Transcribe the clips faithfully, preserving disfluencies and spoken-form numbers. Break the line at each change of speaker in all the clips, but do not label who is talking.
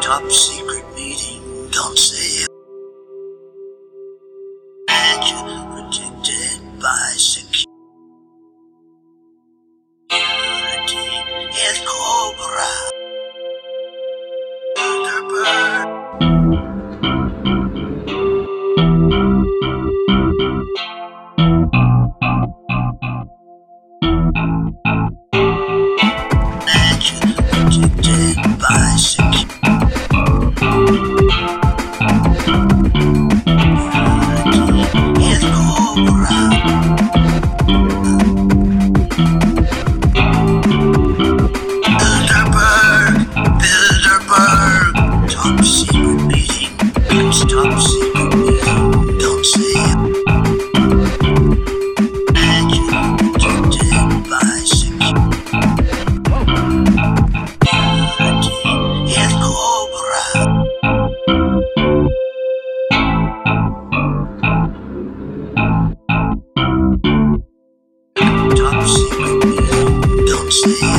Top secret meeting, don't say it. Magic protected by security. Is Cobra. Thunderbird. Magic protected by security. Is Cobra. Top secret meeting. It's top secret meeting. Don't say it. Magic protected by security. It's Cobra. Top secret meeting. Don't say it.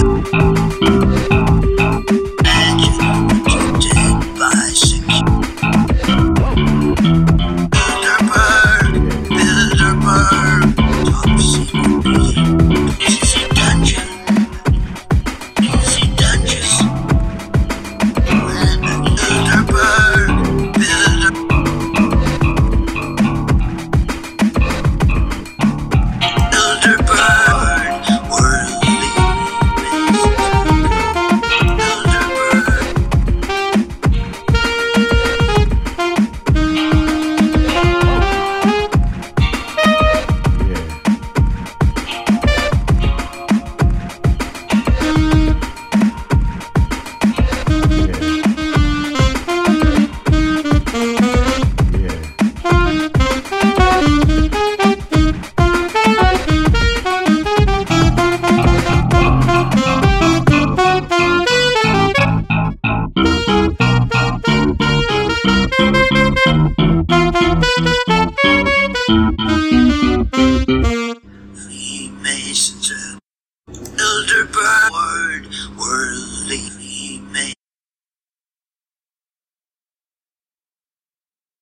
Freemasons, Elderbird, word, word.